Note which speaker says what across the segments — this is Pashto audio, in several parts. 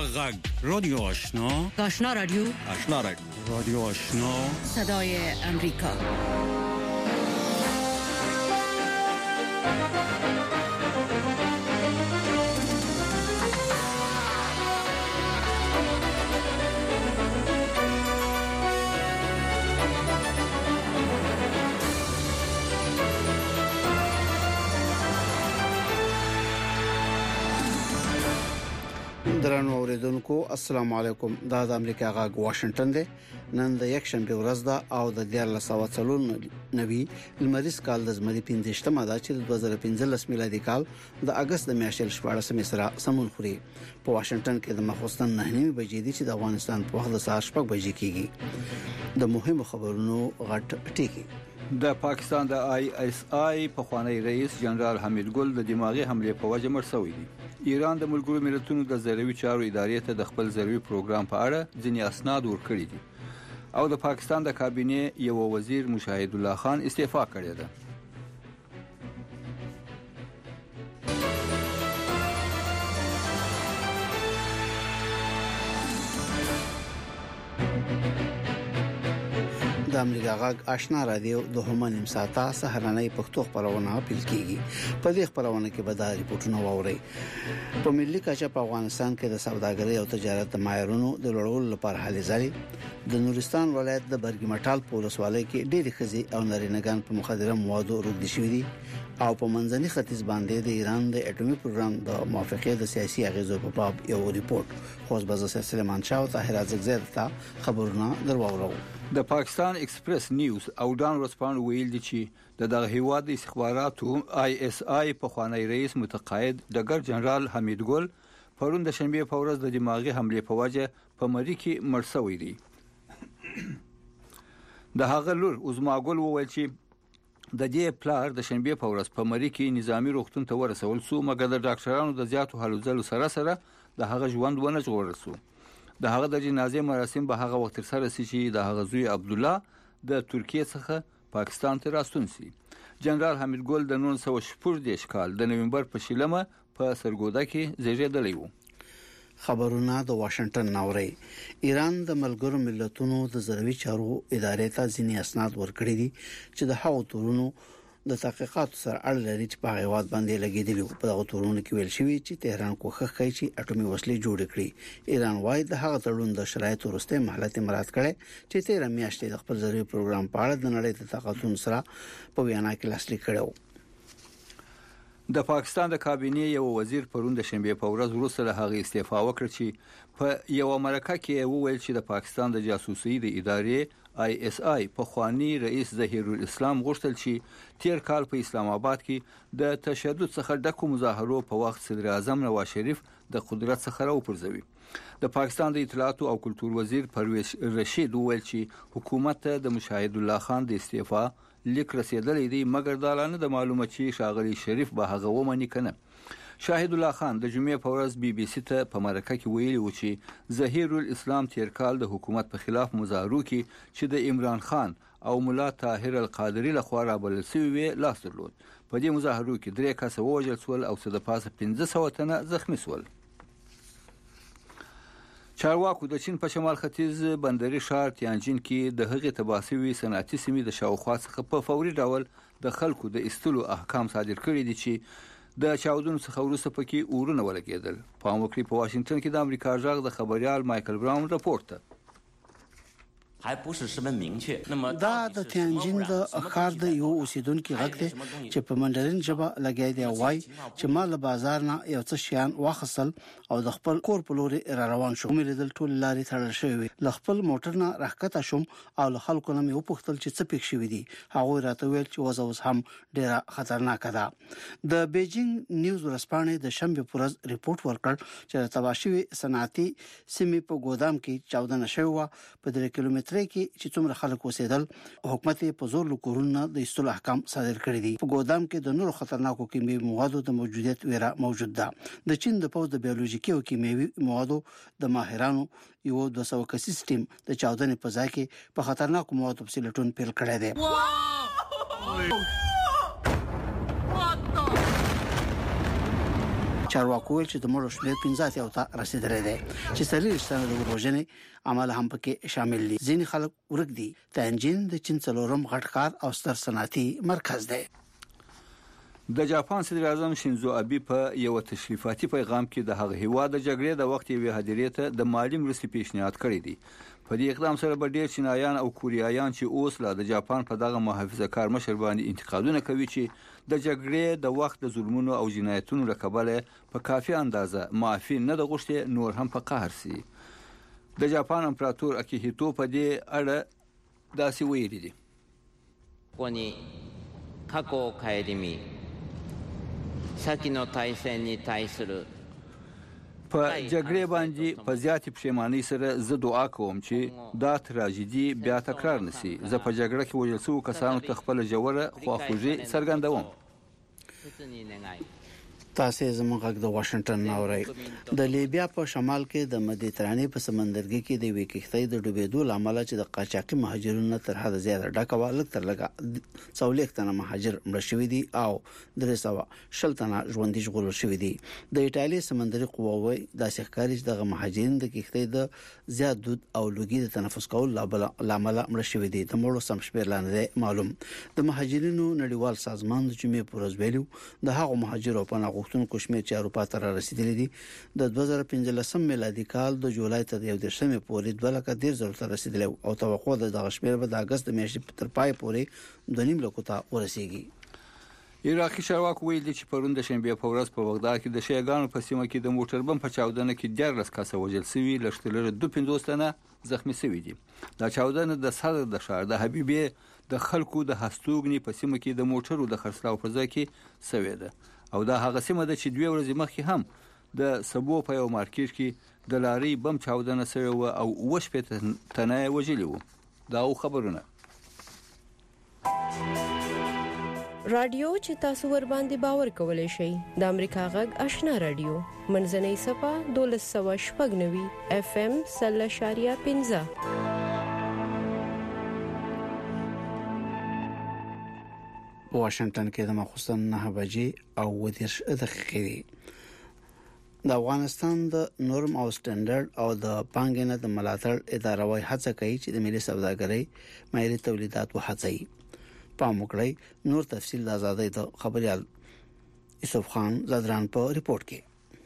Speaker 1: غږ رادیو آشنا
Speaker 2: رادیو
Speaker 1: رادیو آشنا
Speaker 2: صدای امریکا.
Speaker 3: درنو اوریدونکو السلام علیکم. دا د امریکا غږ واشنگټن دی. نن د یک شنبه ورځ ده او د 1490 لمریز کال د زمري 15مه ده چې د 2015 میلادي کال د اگست د میاشتې 14 سره سمون خوري. په واشنگټن کې د مخوستن 9 بجې دي چې د افغانستان په وخت د سهار 6 بجې کېږي. د مهمو خبرونو غټ ټکی.
Speaker 4: د پاکستان د ISI په خوانی رئیس جنرال حمید ګل د دماغي حمله په وجه مړ شوی دی. ایران د ملګرو ملتونو د زروي چارو ادارې ته د خپل زروي پروګرام په اړه ځینې اسناد ورکړي دي او د پاکستان د کابینه یو وزیر مشاهد الله خان استعفا کړی ده.
Speaker 3: د امریکا غږ آشنا رادیو د همنیم ساعته سهارنۍ پښتو خبرونه پیل کیږي. په دې خبرونه کې به د ریپورتونو واوري. په ملي کچه په افغانستان کې د سوداګرۍ او تجارت د معیارونو د لوړولو لپاره هلې ځلې. د نورستان ولایت د برګمټال په ولسوالۍ کې ډېری ښځې او نارینه‌ګان په مخدره موادو روږدي شوي دي او په منځني ختیځ باندې د ایران د اټومي پروګرام د موافقې د سیاسي اغیزو په باب یو ریپورت خوځ بزه سلیمان شاه او طاهر ازغزاد ته خبرونه درواورو.
Speaker 4: د پاکستان ایکسپریس نیوز او ډان ورسپانډ ویل دي چې د دغه هیواد استخباراتو ISI په خوانی رئیس متقاعد ډګر جنرال حمید ګل پرون د شنبه په ورځ د دماغي حمله په وجه په مری کې مړ شوی دی. د هغه لور عظما ګل وویل چې د دې پلار د شنبه په ورځ په مری کې نظامی روغتون ته ورسول سو مګر د ډاکټرانو د زیاتو هلو ځلو سره د هغه ژوند ونه ژغورل سو. د هغه د جنازې مراسم به هغه وخت سره سي چې د هغه زوی عبد الله د ترکیه څخه پاکستان ته راستون سي. جنرال حمید ګل د 1914 کال د نومبر په شلمه په سرګودا کې زیږیدلی و.
Speaker 3: خبرونه د واشنگټن ناوړي. ایران د ملګرو ملتونو د زروي چارو ادارې ته ځینې اسناد ورکړي دي چې د هغو تورونو د تحقیقات سره اړه لري چې په هیواد باندې لګیدلی. په دغه تورونو کې ویل شوی چې تهران کوښښ کوي چې اټومي وسلې جوړ کړي. ایران وايي د هغه تړون د شرایطو وروسته مهلت مراعات کړي چې 13 میاشتې د خپل زروي پروګرام په اړه د نړۍ د طاقتونو سره په وینا کې لاسلیک کړو.
Speaker 4: د پاکستان د کابینه یو وزیر پرون د شنبه په ورځ وروسته له هغه استعفا وکړ چې په یو مرکه کې وویل چې د پاکستان د جاسوسي د ادارې ISI په خوانی رئیس ظهیر الاسلام غوښتل چې تیر کال په اسلام آباد کې د تشدد څخه ډکو مظاهرو په وخت صدر اعظم نواز شریف د قدرت څخه راوپرځوي. د پاکستان د اطلاعات او کلتور وزیر پرویز رشید وویل چې حکومت د مشاهد الله خان د استعفا لیک رسیدلی دی مګر د اعلان د معلومات چې شاغلی شریف به هغه ومني کنه. شاهد الله خان د جمعې په ورځ BBC ته په مرکه کې ویلي و چې ظهیر الاسلام تیر کال د حکومت په خلاف مظاهرو کې چې د عمران خان او مولا طاهر القادری لخوا رابلل شوی لاس درلود. په دې مظاهرو کې 3 کسه ووژل شول او څه د پاسه 1500 تنه زخمی شول. چارواکو د چین په شمال ختیځ بندري ښار تیانجین کې د هغې تباسوي صنعتي سیمې د شاوخوا څخه په فوري ډول د خلکو د استلو احکام صادر کړي دي چې د چاودنو څخه وروسته پکې اورونه ولګېدل. په امریکا په واشنگټن کې د امریکا ژغ د خبريال مایکل براون راپورټ ده.
Speaker 3: دا د تیانجین د ښار د یو اوسیدونکو غږ دی چې په منډرین ژبه لګای دی وای چې ما له بازار نه یو څه شیان واخصل او د خپل کور په لوري را روان شوم. مې لیدل ټول لارې تړل شوی. له خپل موټر نه راکته شوم او له خلکو نه مې وپوښتل چې څه پېښ شوی دي. هغه راته ویل چې وضع اوس هم ډیره خطرناک ده. د بیجینګ نیوز ورسپانې د شنبه پر ورځ ریپورت ورکړ چې تباشوي صنعتي سیمې په ګودام کې چاودنه شوی و. په 3 کیلومتر کې چې څومره خلک اوسېدل حکومت په زور لکورونه د استلو احکام صادر کړی دي. په ګودام کې د نورو خطرناکو کیمیاوي موادو د موجودیت ویره موجود ده. د چین د پوز د بیولوژیکي او کیمیاوي موادو د ماهرانو یو 200 کسیز ټیم د چاودنې په ځای کې په خطرناکو موادو په لټون پیل کړی دی. چارواکو ویل چې د مړو شمېر 15 ته رسیدلی دی چې سړي رښتانه د وروژنې عمل هم پکې شامل دي. ځینې خلک ورک دي. تنجین د چین څلورم غټ ښار او ستر صنعتي مرکز دی.
Speaker 4: د جاپان صدر اعظم شینزو ابي په یو تشریفاتي پیغام کې د هغه هیواد د جګړې د وخت یوې هدیرې ته د مالی مرستې پیشنهاد کړی دی. په دې اقدام سره به ډېر چینایان او کوریایان چې اوس لا د جاپان په دغه محافظه کار مشر باندې انتقادونه کوي چې د جګړې د وخت د ظلمونو او جنایتونو له کبله په کافي اندازه معافي نه د غوښتي نور هم په قهر سي. د جاپان امپراتور اکیهیتو په دې اړه داسې ویلي دي.
Speaker 5: ここに過去を顧み先の大戦に対する
Speaker 4: په جګړې باندې په زیاتې پښیمانۍ سره زه دعا کوم چې دا تراژیدي بیا تکرار نشي. زه په جګړه کې وژل شوو کسانو ته خپل ژوره خواخوږي څرګندوم.
Speaker 3: تاسو زموږ غږ د واشنگټن ناوري. د لیبیا په شمال کې د مدیترانې په سمندرګي کې د وکښتۍ د ډوبېدو لامل چې د قاچاقي مهاجرونو تر حد زیاته ډکه لګ تر لګه 100 تنه مهاجر مړ شوي دي او 300 تنه ژوندۍ ژغورل شوي دي. د ایتالیا سمندري قواوې د ښکاري چې د مهاجرین د کښتۍ د زیات دود او لوګي د تنفس کول لامل مړ شوي دي. د مړو سم شمېر لاندې معلوم. د مهاجرینو نړیوال سازمان د جمعې پر ورځ ویلو د هغو مهاجرو په غوښتونکو شمېر چې اروپا ته رسیدلی دي د 2015 میلادي کال د جولای تر 11 پورې 2,10,000 ته رسیدلی او توقع ده د شمېر به د اگست میاشتې تر پای پورې 2.5 لک ته ورسیږي.
Speaker 4: عراقي چارواکو ویل چې پرون د شنبه په ورځ په بغداد کې د شیعاګانو په سیمه کې د موټر بم په چاودنه کې 14 کسه وژل شوي، لږترلږه 250 تنه زخمی شوي دي. دا چاودنه د صدر د ښار د حبیبیه د خلکو د هستوګنی په سیمه کې د موټرو د خرڅلاو په ځای کې شوې ده او دا هغه سیمه ده چې 2 ورځې مخکې هم د سبو په یو مارکیټ کې د لاري بم چاودنه شوې و او 8 تنه وژلي وو. دا خبرونه
Speaker 6: رادیو چې تاسو ور باندې باور کولای شئ د امریکا غږ آشنا رادیو منځنۍ صفه 1290 اف ام 0.15
Speaker 3: واشنگټن کې د مخصوصن 9 بجې او 10 دقیقې دي. د افغانستان د نورم او سټانډرډ او د پانګې نه د ملاتړ اداره وايي هڅه کوي چې د ملي سوداګرۍ معیاري تولیدات وهڅوي. پام وکړئ. نور تفصیل د آزادۍ د خبريال یوسف خان زادران په ریپورت کې.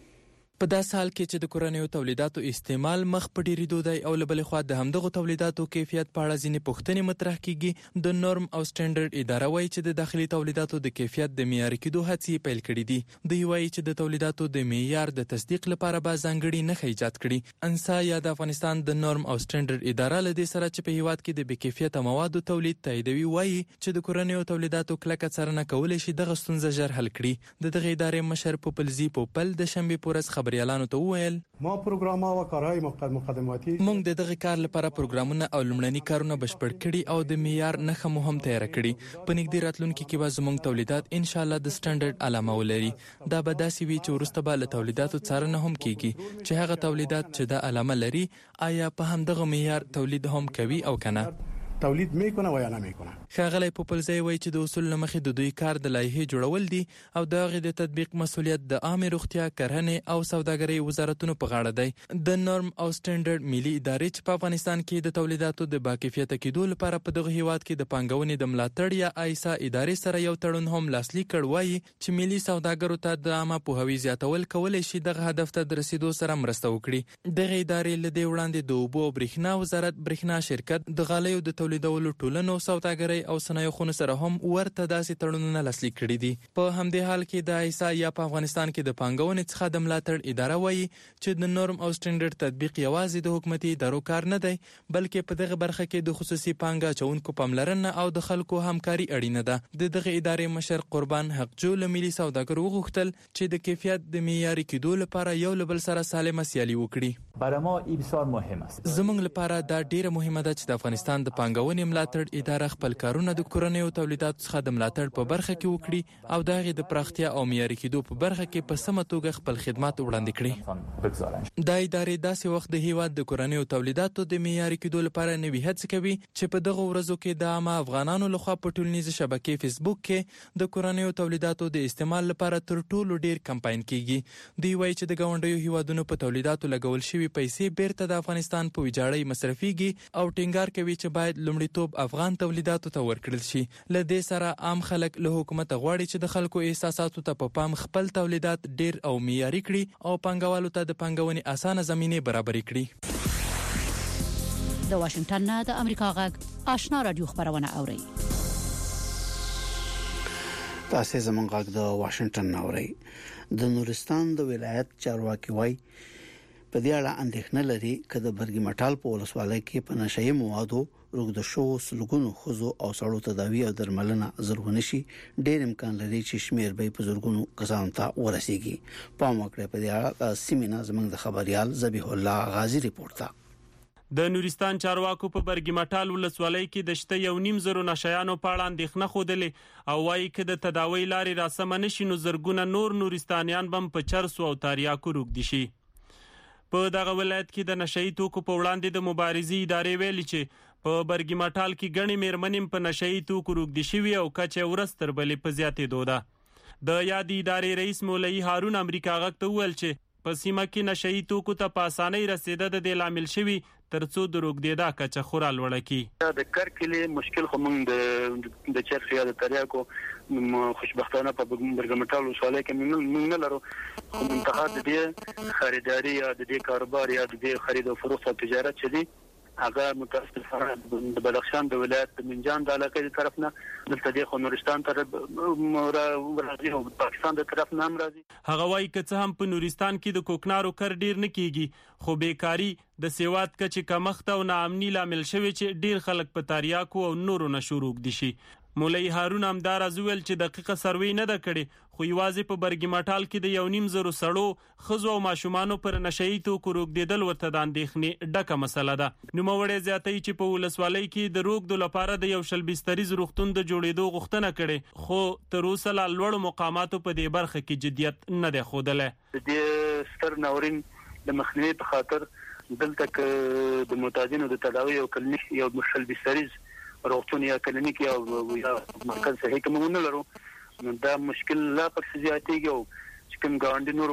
Speaker 7: په داسې حال کې چې د کورنیو تولیداتو استعمال مخ په ډیریدو دی او له بلې خوا د همدغو تولیداتو کیفیت په اړه ځینې پوښتنې مطرح کیږي. د نورم او سټانډرډ اداره وایي چې د داخلي تولیداتو د کیفیت د معیاري کېدو هڅې پیل کړې دي. دوی وایي چې د تولیداتو د معیار د تصدیق لپاره به ځانګړي نښې ایجاد کړي. انسا یا د افغانستان د نورم او سټانډرډ اداره له دې سره چې په هیواد کې د بې کیفیته موادو تولید تاییدوي وایي چې د کورنیو تولیداتو کلکه څارنه کولای شي دغه ستونزه ژر حل کړي. د دغه ادارې مشر پوپلزی پوپل د شنبه پورز خبريالانو ته وویل
Speaker 8: ما پروګرامونه او کارهای مقدماتي
Speaker 7: موږ د دغه کار لپاره پروګرامونه او لومړني کارونه بشپړ کړي او د معیار نښه مو هم تیار کړي. په نږدې راتلونکي کې به زموږ تولیدات ان شاء الله د سټانډرډ علامه ولري. دا به داسې وي چې وروسته به له تولیداتو څارنه هم کیږي چې هغه تولیدات چې د علامه لري آیا په همدغه معیار تولید هم کوي او کنه.
Speaker 8: تولید میکنه و یا نمیکنه.
Speaker 7: ښاغلی پوپلزی وایي چې د اصول لمخې د دوی کار د لایحې جوړول دي او د هغې د تطبیق مسولیت د عامې روغتیا، کرهنې او سوداګرۍ وزارتونو په غاړه دی. د نورم او سټانډرډ ملي ادارې چې په افغانستان کې د تولیداتو د باکیفیته کېدو لپاره په دغه هیواد کې د پانګونې د ملاتړ یا آیسا ادارې سره یو تړون هم لاسلیک کړ، وایي چې ملي سوداګرو ته د عامه پوهاوي زیاتول کولی شي دغه هدف ته د رسیدو سره مرسته وکړي. دغه ادارې له دې وړاندې د اوبو او برېښنا وزارت، برېښنا شرکت، د غالیو د تولیدولو ټولنو، سوداګرۍ او صنایعو سره هم ورته داسې تړونونه لاسلیک کړي دي. په همدې حال کې د آیسا یا په افغانستان کې د پانګونې څخه د ملاتړ اداره وایي چې د نورم او سټانډرډ تطبیق یوازې د حکومتي ادارو کار نه دی، بلکې په دغه برخه کې د خصوصي پانګه اچونکو پاملرنه او د خلکو همکاري اړینه ده. د دغه ادارې مشر قربان حقجو له ملي سوداګرو وغوښتل چې د کیفیت د معیاري کېدو لپاره یو له بل سره سالمه سیالي وکړي.
Speaker 9: برای ما این بسیار مهم است.
Speaker 7: زموږ لپاره دا ډیره مهمه ده چې د افغانستان د پانګونې ملاتړ اداره خپل کارونه د کورنیو تولیداتو څخه د ملاتړ په برخه کې وکړي او د هغې د پراختیا او معیاري کېدو په برخه کې په سمه توګه خپل خدمات وړاندې کړي. دا ادارې داسې وخت د هیواد د کورنیو تولیداتو د معیاري کېدو لپاره نوي هڅې کوي چې په دغه ورځو کې د عامه افغانانو لخوا په ټولنیزه شبکې فیسبوک کې د کورنیو تولیداتو د استعمال لپاره تر ټولو ډیر کمپاین کیږي. دوی وایي چې د ګاونډیو هیوادونو په تولیداتو لګول شوي پیسې بیرته د افغانستان په ویجاړۍ مصرفيږي او ټینګار کوي چې باید لومړیتوب افغان تولیداتو ته ورکړل شي. له دې سره عام خلک له حکومت غواړي چې د خلکو احساساتو ته په پام خپل تولیدات ډیر او معیاري کړي او پانګوالو ته د پانګونې اسانه زمینه برابرې کړي.
Speaker 2: د واشنگټن نه د امریکا غږ آشنا رادیو خبرونه اوري.
Speaker 3: تاسو زمونږ غږ د واشنگټن نه اوري. د نورستان د ولایت چارواکي وای په دې اړه اندېښنه لري چې د برګی مټال په ولسوالۍ کې په نشئی موادو روغد شو سلګونو خزو او سړو تداوی او درملنه زرغونه شي. ډېر امکان لري چې شمیر به په زرګونو کسانو ته ورسیږي. پام وکړئ په دې اړه سیمینار زموږ د خبريال ذبیح الله غازی ریپورت ده.
Speaker 10: د نورستان چارواکو په برګی مټال ولسوالۍ کې د شته 1.5 نشایانو په اړه اندېښنه خوده او وايي چې د تداوی لارې راسم نشي نو زرګونه نور نورستانیان بم په چرسو او تاریاکو روغ دي شي. په دغه ولایت کې د نشئی توکو په وړاندې د مبارزې ادارې ویلي چې په برګی مټال کې غني میرمنې په نشئی توکو روغ دي شوی او کچې ورستر بلې په زیاتې دوده. د یادې ادارې رئیس مولوی هارون امریکا غږ ته ویل چې په سیمه کې نشئی توکو ته په اسانۍ رسیدل د لامل شوی ترڅو د روغ دیدا کچه خورا لوړه کی.
Speaker 11: د کرکلې مشکل خو موږ د چرخ یا د تریاکو خوشبختانه په برګی مټال ولسوالۍ کې موږ نه لرو. خو منتها د دې خریداري یا د دې کاروبار یا د دې خرید او فروخت او تجارت چې دی هغه متاسفانه د بدخشان د ولایت د منجان د علاقې طرف نه دلته د نورستان طرف راځي او پاکستان د طرف نه راځي.
Speaker 10: هغه وايي چې څه هم په نورستان کې د کوکنارو کار ډیر نه کیږي خو بیکاری د سیوات کچې کمښت او ناامني لامل شوی چې ډیر خلک په تاریاکو او نورو نشوروک دي شي. مولوی هارون همدار ازویل چې دقیقه سروي نه د کړي خو یوازې په برګی مټال کې د 1.5 سړو خزو او ماشومانو پر نشئی توکو روغ دیدل ورته د اندېښنې ډکه مسله ده. نو موړې زیاتې چې په ولسوالۍ کې د روغ د لپاره د یو شل بستریز روغتون د جوړېدو غوښتنه کړي خو تر اوسه لا لوړ مقاماتو په دې برخه کې جديت نه ده خوده.
Speaker 11: د ستر ناورین د مخنیوي په خاطر دلته د معتادینو د تداوی او کلینیک یو شل بستریز روغتون یا کلینیک یا مرکز صحي کوم نه لرو. دا مشکل لا پکې زیاتېږي او چې کوم ګاونډي نور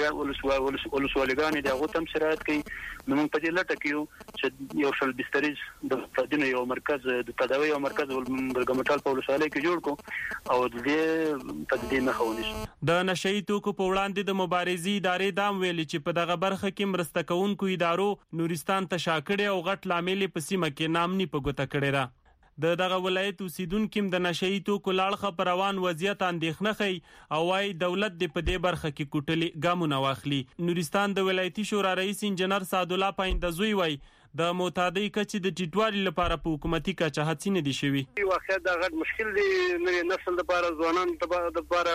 Speaker 11: ولسوالګان دي هغه تم شرایط کوي. نو موږ په دې لټه کې چې یو شل بستریز د تدین یو مرکز د تداوی او مرکز برګی مټال په ولسوالۍ کې جوړ کو او د دې تدین نه خونیش.
Speaker 10: د نشئی توکو په وړاندې د مبارزې ادارې دام ویلي چې په دغه برخه کې مرسته کوونکو ادارو نورستان ته شاکړې او غټ لامل په سیمه کې نامني په ګوته کړی را. د دغه ولایت اوسیدونکو د نشئی توکو لاړخه پر روان وضعیت اندېښنه کوي او وايي دولت د په دې برخه کې کوټلي ګامونه واخلي. نورستان د ولایتي شورا رئیس انجنیر سعد الله پایندزوی وايي د معتادی کچې د ټیټوالي لپاره په حکومتي کچه هڅې نه دي شوي.
Speaker 12: واقعا دا غټ مشکل دی نوې نسل لپاره ځوانان لپاره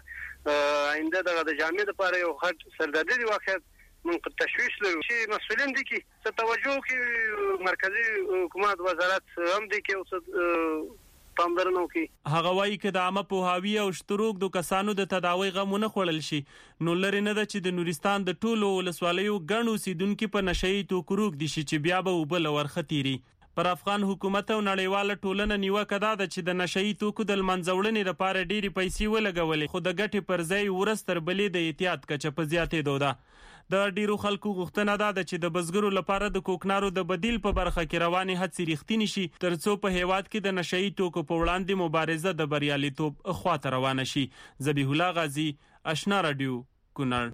Speaker 12: آینده د جامعې لپاره یو غټ سردردي دی. واقعا من تشویش لرو چې مسؤلین دي کې څه توجه کې مرکزی حکومت وزارت هم دي کې اوس پاملرنه کوي.
Speaker 10: هغه وايي چې د عامه پوهاوی او شتروک د کسانو د تداوی غمونه خړل شي نو لري نه ده چې د نورستان د ټولو ولسوالیو ګڼو سیدونکو په نشئی توکو روغ دي شي چې بیا به وبل ورختيري. پر افغان حکومت او نړیواله ټولنه نیوکه ده چې د نشئی توکو د منځوړنې لپاره ډېری پیسې ولګولې خو د ګټې پر ځای ورستر بلې د احتیاط کچه په زیاتې دوده. د ډیرو خلکو غوښتنه ده چې د بزګرو لپاره د کوکنارو د بدیل په برخه کې رواني هڅې رښتینی شي ترڅو په هیواد کې د نشئی توکو په وړاندې مبارزه د بریالیتوب خواته روانه شي. ذبیح الله غازی آشنا رادیو کونړ.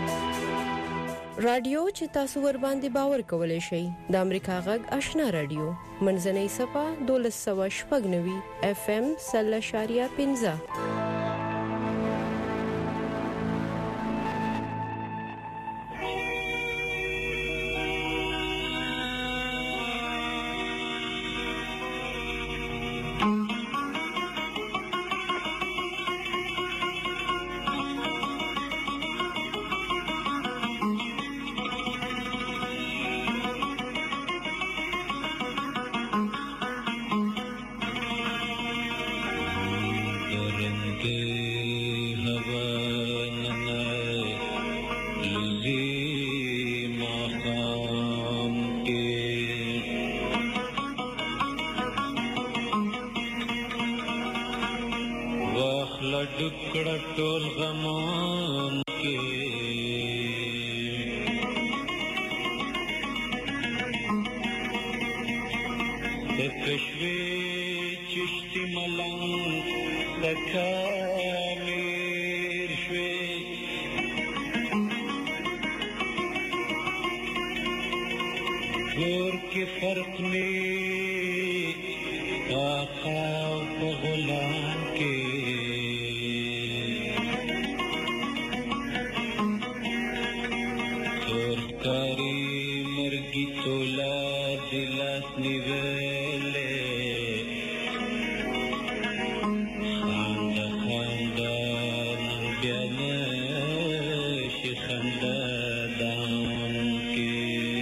Speaker 6: رادیو چې تاسو ور باندې باور کولای شئ د امریکا غږ آشنا رادیو منځنۍ صفه 1290 FM 0.15.
Speaker 13: ټول غمون کې د کشوي چشتي ملنګ د کامیر شوي ګور کې فرق می آقا په غلام کې سرکاري مرګي تولا دلاس نیولې خاندا خاندا نن بیا نشي خندا دان کې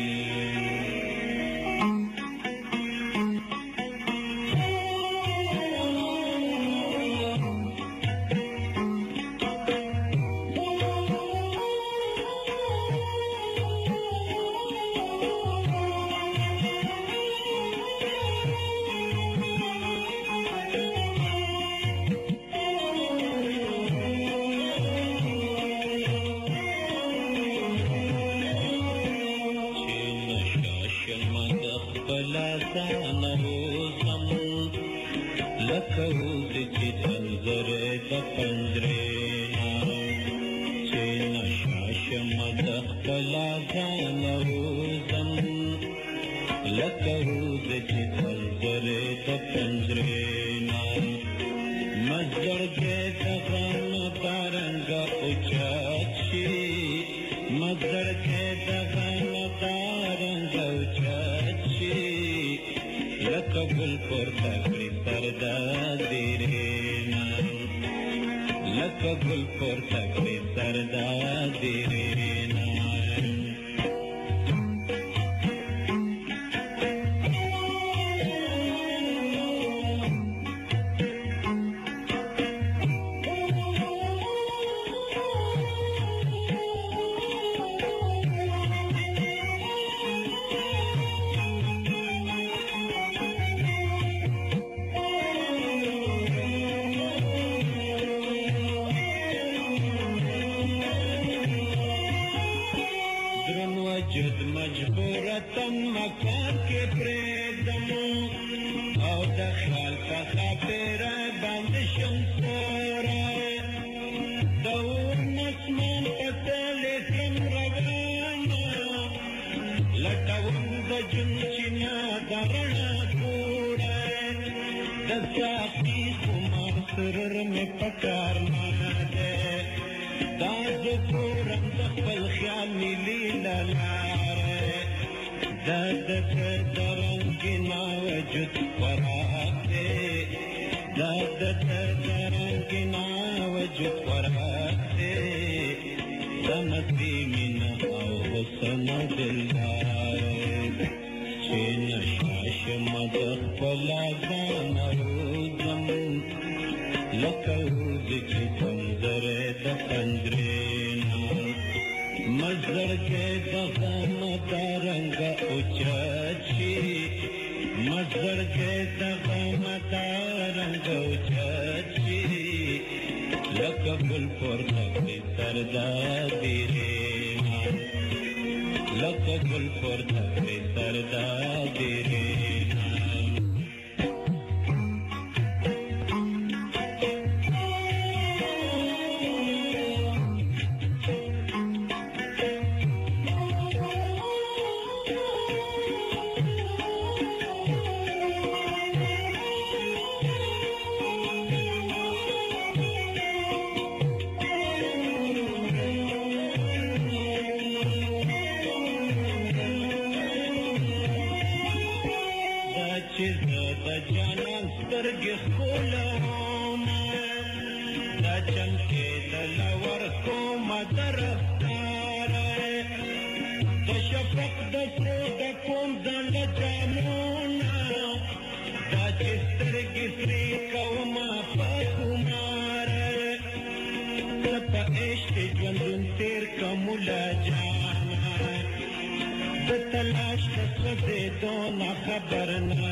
Speaker 13: تلاش تسوزیدون خبر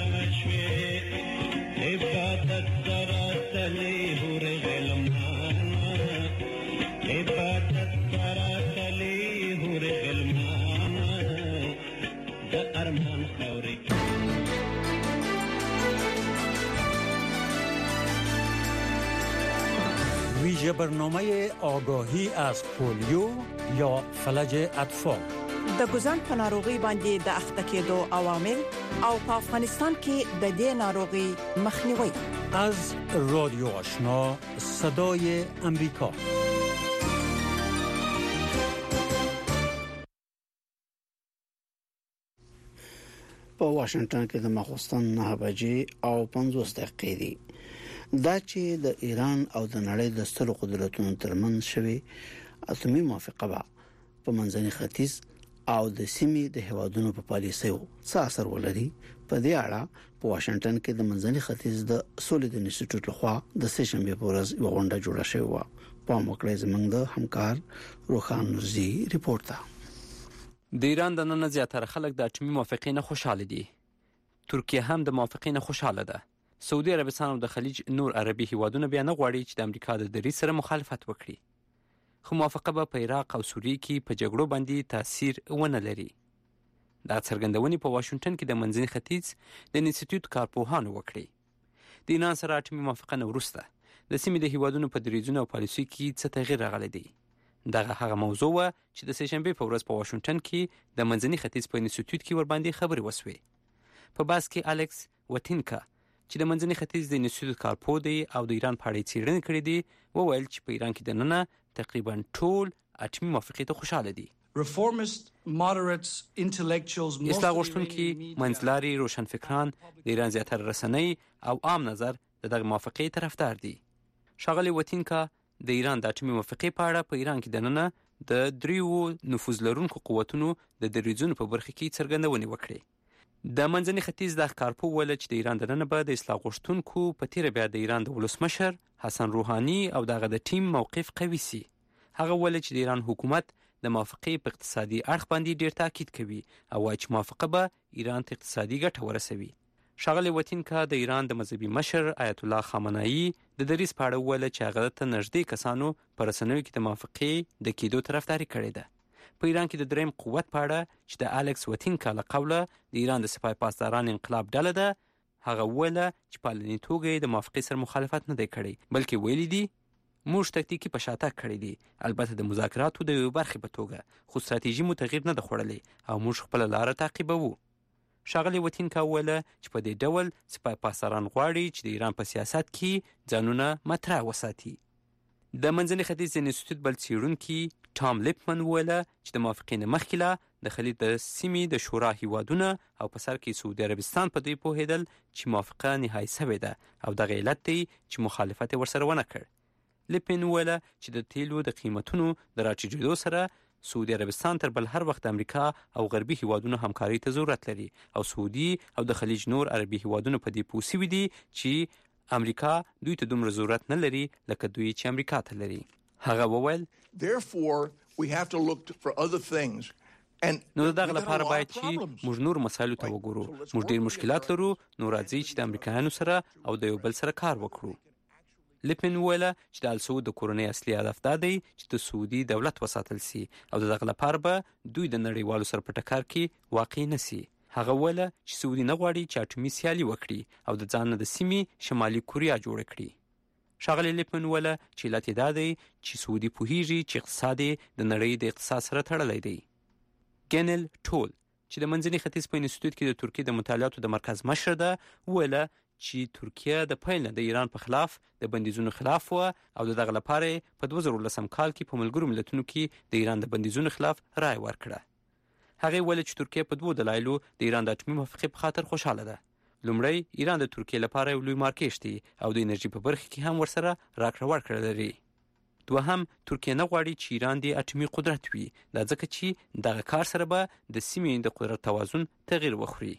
Speaker 13: نشوی عبادت سرا تلی هور غلمان د ارمان خاورې
Speaker 1: ویژه برنامه آگاهی از پولیو یا فلج اطفال
Speaker 14: د ګوزن په ناروغي باندې د اخته کېدو عوامل او په افغانستان کې د دې ناروغي مخنیوي
Speaker 1: از رادیو آشنا صدای امریکا.
Speaker 3: په واشنگټن کې د ماخوستن 9 بجې او 50 دقیقې دي. دا چې د ایران او د نړۍ د سترو قدرتونو ترمنځ شوی اتمی موافقه په منځني ختیځ او د سیمې د هوادونو په پالیسیو څه اثر ولري په دې اړه په واشنگټن کې د منځني ختیځ د سولې د انسټیټیوټ لخوا د سهشنبه په ورځ یو غونډه جوړه شوې و. په موکړه زمنګ د همکار روخان نورزي ریپورت ده.
Speaker 15: د ایران د نن زیاتره خلک د اتمی موافقې نه خوشاله دي. ترکیه هم د موافقې نه خوشاله ده. سعودي عربستان او د خلیج نور عربي هیوادونه بیا نه غواړي چې د امریکا د دریځ سره مخالفت وکړي. خو موافقه به په عراق او سوریه کې په جګړو باندې تاثیر ونه لري. دا څرګندونې په واشنگټن کې د منځني ختیځ د انسټیټیوټ کارپوهانو وکړي. د ایران سره اتمی موافقه نه وروسته د سیمې د هیوادونو په دریځونو او پالیسۍ کې څه تغییر راغلی دی. دغه هغه موضوع و چې د سهشنبه په ورځ په واشنگټن کې د منځني ختیځ په انسټیټیوټ کې ورباندې خبرې وسوې. په بحث کې الکس وتینکا چې د منځني ختیځ د انسټیټیوټ کارپوه دی او د ایران په اړه څېړنې کړې دي وویل چې په ایران کې دننه تقریبا ټول اتمی موافقې ته خوشاله دي. اصلاح غوښتونکي منځلاري روشنفکران د ایران زیاتره رسنۍ او عام نظر د دغه موافقې طرفدار دي. ښاغلي وتینکا د ایران د اتمی موافقې په اړه په ایران کې دننه د دریو نفوذ لرونکو قوتونو د دریځونو په برخه کې څرګندونې وکړې. د منځني ختیځ د کارپوه ویل چې د ایران دننه به د اصلاح غوښتونکو په تیر بیا د ایران د ولسمشر حسن روحاني او دغه د ټیم موقف قوي سي. هغه ویل چې د ایران حکومت د موافقې په اقتصادي اړخ باندې ډیر تاکید کوي او وايي چې موافقه به ایران ته اقتصادي ګټه ورسوي. ښاغلی وتینکا د ایران د مذهبي مشر آیت الله خامنه‌ای د دریځ په اړه ویل چې هغه ته نږدې کسانو په رسنیو کې د موافقې د کېدو طرفداري کړې ده. په ایران کې د دریم قوت په اړه چې د الکس وتینکا له قوله د ایران د سپاه پاسداران انقلاب ډله ده، هغه ویل چې په لنی توګه د موافقې سره مخالفت نه دی کړی بلکې ویلي دي موږ تکتیکي په شاتګ کړی دي، البته د مذاکراتو د یوې برخې په توګه، خو ستراتیژي مو تغییر نه ده خوړلی او موږ خپله لاره تعقیبوو. ښاغلی وتینکا ویل چې په دې ډول سپاه پاسداران غواړي چې د ایران په سیاست کې ځانونه مطرح وساتي. د منځني ختیځ د انسټیټیوټ بل څېړونکي ټام لیپمن ویل چې د موافقې نه مخکې د خلیج د سیمې د شورا هیوادونه او په سر کې سعودي عربستان په دې پوهېدل چې موافقه نهایي سوې ده او دغه علت دی چې مخالفت یې ورسره ونه کړ. لیپمن ویل چې د تیلو د قیمتونو د راټیټېدو سره سعودي عربستان تر بل هر وخت امریکا او غربي هیوادونو همکاري ته ضرورت لري او سعودي او د خلیج نور عربي هیوادونو په دې پوه سوي دي چې امریکا دوی ته دومره ضرورت نه لري لکه دوی چې امریکا ته لري. هغه وویل نو دغه لپاره باید چې موږ نور مسایلو ته وګورو. موږ ډیر مشکلات لرو، نو راځي چې د امریکایانو سره او د یو بل سره کار وکړو. لیپن ویل چې د السعود د کورنۍ اصلي هدف دا دی چې د سعودي دولت وساتل سي او دغه لپاره به دوی د نړیوالو سره په ټکر کې واقع نه سي. هغه ویل چې سعودي نه غواړي چې اټومي سیالي وکړي او د ځان نه د سیمې شمالي کوریا جوړه کړي. ښاغلی لیپمن ویل چې علت دا دی چې سعودي پوهیږي چې اقتصاد د نړۍ د اقتصاد سره تړلی دی. ګنل ټول چې د منځني ختیځ په انسټیټیوټ کې د ترکیې د مطالعاتو د مرکز مشر ده ویل چې ترکیه د پیل نه د ایران په خلاف د بندیزونو خلاف و او دغه لپاره په 2010 کال کې په ملګرو ملتونو کې د ایران د بندیزونو خلاف رائے ورکړه. هغه ویل چې ترکیه په 2 دلایلو د ایران د اتمی موافقې په خاطر خوشاله ده. لومړی ایران د ترکیې لپاره یو لوی مارکیټ دی او د انرژي په برخه کې هم ورسره راکړه ورکړه لري. دوهم ترکیه نه غواړي چې ایران د اتمی قدرت وي، دا ځکه چې دغه کار سره به د سیمې د قدرت توازن تغییر وخوري.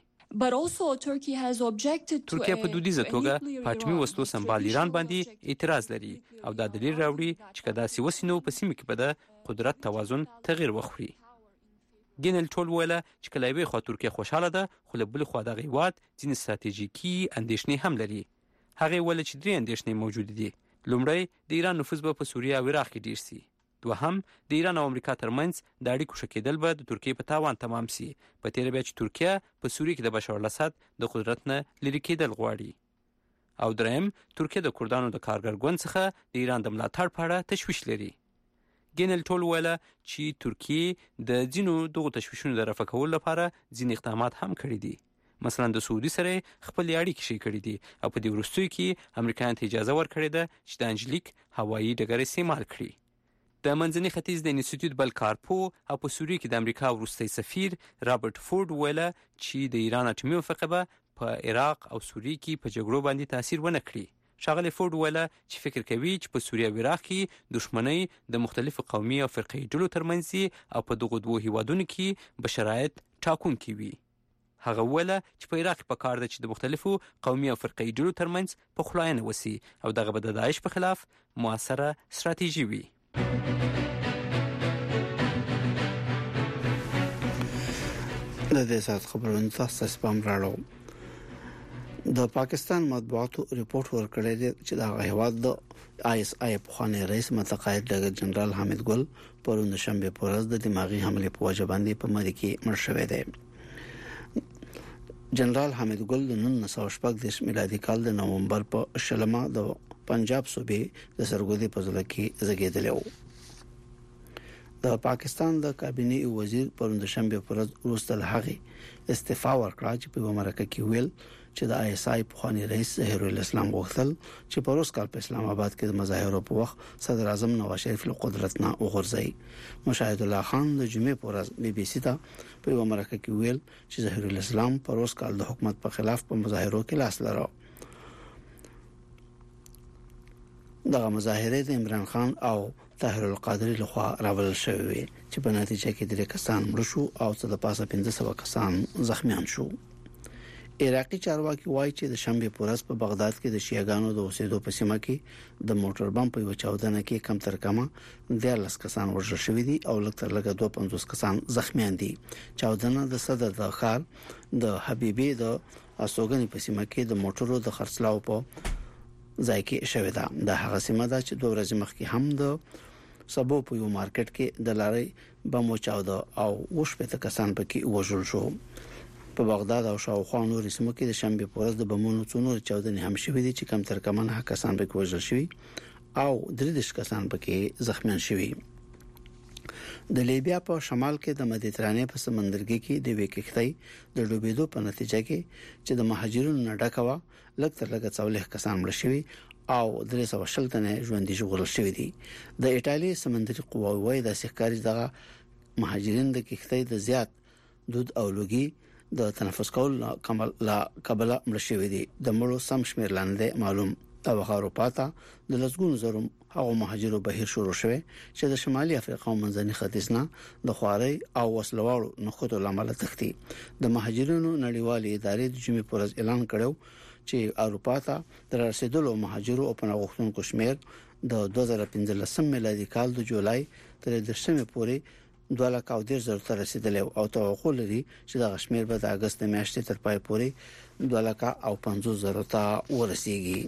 Speaker 15: ترکیه په دودیزه توګه په اتمی وسلو سمبال ایران باندې اعتراض لري او دا دلیل راوړي چې که داسې وسي نو په سیمه کې به د قدرت توازن تغییر وخوري. ګنل ټول ویل چې کله یوې خوا ترکیه خوشحاله ده خو له بلې خوا دغه هیواد ځینې ستراتیژیکي اندېښنې هم لري. هغې ویل چې 3 اندېښنې موجودې دي. لومړی د ایران نفوذ به په سوریه او عراق کې ډیر سي. دوهم د ایران او امریکا ترمنځ د اړیکو ښه کېدل به د ترکیې په تاوان تمام سي، په تیره بیا چې ترکیه په سوریه کې د بشار الاسد د قدرت نه لرې کېدل غواړي. او دریم ترکیه د کردانو د کارګر ګوند څخه د ایران د ملاتړ په اړه تشویش لري. ګینل ټول ویله چې ترکیه د ځینو دغو تشویشونو د رفع کولو لپاره ځینې اقدامات هم کړي دي. مثلا د سعودي سره خپل اړیکې شي کړي دي او په دې وروستیو کې امریکایانو ته اجازه ورکړې ده چې د انجلیک هوایي ډګر استعمال کړي. د منځني ختیځ د انسټیټیوټ بل کارپو او په سوریه کې د امریکا وروستی سفیر رابرټ فورد ویله چې د ایران اټومي موافقه به په عراق او سوریه کې په جګړو باندې تاثیر ونه کړي. ښاغلی فورد ویله چې فکر کوي چې په سوریه او عراق کې دښمنۍ د مختلفو قومي او فرقي ډلو ترمنځ او په دغو دوو هیوادونو کې به شرایط ټاکونکي وي. هغه ویله چې په عراق کې پکار ده چې د مختلفو قومي او فرقي ډلو ترمنځ پخلاینه وسي او دغه به د داعش په خلاف موثره ستراتیژي وي.
Speaker 3: د دې سات خبرونه تاسو سپم راړو. د پاکستان مطبوعاتو ریپورت ورکړی دی چې د هیواد د ISI پخوانی رئیس متقاعد ډګر جنرال حامد ګل پرون د شنبه په ورځ د دماغي حمله په وجه باندې په مری کې مړ شوی دی. جنرال حامد ګل د 1914 میلادي کال د نومبر په شلمه د پنجاب صوبې د سرګودي په ضلع کې زیږیدلی و. د پاکستان د کابینه وزیر پرون د شنبه پر ورځ وروسته هغه استعفا ورکړه چې په امریکا کې ویل چې د ISI پخوانی رئیس ظهیر الاسلام غوښتل چې په روز کال په اسلام آباد کې د مظاهرو په وخت صدر اعظم نواز شریف له قدرت نه وغورځي. مشاهد الله خان د جمعې په ورځ BBC ته په امریکا کې ویل چې ظهیر الاسلام په روز کال د حکومت په خلاف په مظاهرو کې لاس لرو. دغه مظاهره د عمران خان او طاهر القادری لخوا راول شوې چې په نتیجه کې 3 کسان مړ شو او څه د پاسه 1500 کسان زخمیان شو. عراقي چارواکي وایي چې د شنبه په ورځ په بغداد کې د شیعاګانو د اوسېدو په سیمه کې د موټر بم په چاودنه کې کم تر کمه 13 کسان وژل شوي دي او لږ تر لږه 250 کسان زخمیان دي. چاودنه د صدر د ښار د حبيبي د اسوګنی په سیمه کې د موټرو د خرڅلاو په ځای کې شوې ده. د هغه سیمه ده چې 2 ورځې مخکې هم د سبو په یو مارکیټ کې د لارې بم چاوده او وشپته کسان پکې وژل شو. په بغداد او شاوخوا نورو سیمو کې د شنبه په ورځ د بمونو څونور چاودنې هم شوې دي چې کم تر کم 9 کسان پکې وژل شوي او 13 کسان پکې زخمیان شوي. د لیبیا په شمال کې د مدیترانې په سمندرګي کې د وکښتۍ د ډوبېدو په نتیجه کې چې د مهاجرونو نه ډکوا لږ تر لږه 40 کسان مړ شوي او 300 تنه ژوندي ژغورل شوي دي. د ایتالیا سمندري قواوې وايي د سحکاري دغه مهاجرین د کښتۍ د زیات دود او لوګي د تنفس کول لا قبل مړ شوي دي. د مړو سم شمیر لاندې معلوم او غاروپاتا د لسګونو زرو هغه مهاجرو بهیر شروع شوه چې د شمالي افریقا او منځني ختیځ نه د خواري او وسلوالو نخودو لامل تختی. د مهاجرینو نړیوالې ادارې د جمعې پر ورځ اعلان کړو چې اروپا ته د رسیدلو مهاجرو او پناه غوښتونکو شمیر د 2015 میلادي کال د جولای تر 10 پورې 2,10,000 ته رسیدلی او توقع لري چې د غشمیر به د اگست میاشتې تر پای پورې 2,50,000 ته ورسیږي.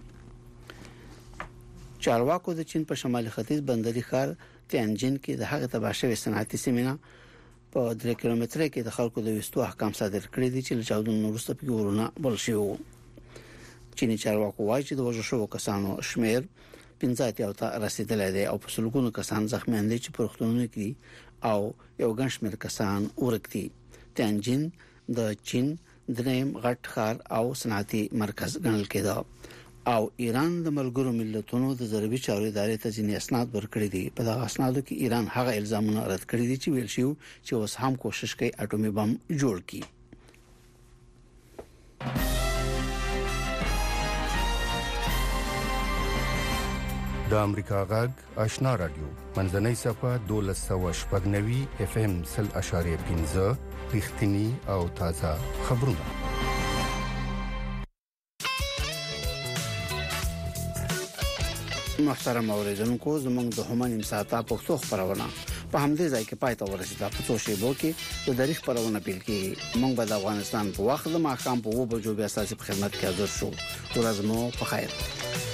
Speaker 3: چارواکو د چین په شمالي ختیځ بندري ښار تیانجین کې د هغه تباشوي صنعتي سیمه په 3 کیلومتره کې د خلکو د وستو احکام صادر کړی دي چې له چاودنو وروسته په ورونه بل شي. چینی چارواکو وایي چې د وژل شوو کسانو شمیر 15 ته رسیدلی دی او په سلګونو کسان زخمیان دي چې په روغتونونو کې او یو ګڼ شمېر کسان ورکتي. تیانجین د چین دریم غټ ښار او صنعتي مرکز ګڼل کېده او ایران د ملګرو ملتونو د ضربي چارو ادارې ته ځینې اسناد ورکړي دي. په دغه اسنادو کې ایران هغه الزامونه رد کړي دي چې ویل شي چې اوس هم کوشش کوي اټومي بم جوړ کړي.
Speaker 16: د امریکا غږ آشنا رادیو منځنۍ صفه 1290 FM 0.15 رښتینی او تازه خبرونه.
Speaker 3: محترم اوریدونکو زموږ د هومن امساته پښتو خبرونه په همدې ځای کې پای ته ورسیده. په څو شیبو کې د تاریخ خبرونه پیل کیږي. موږ به د افغانستان په وخت د ماښام په 2 بجو بیا تاسو په خدمت کې حاضر شو. ورځ مو په خیر.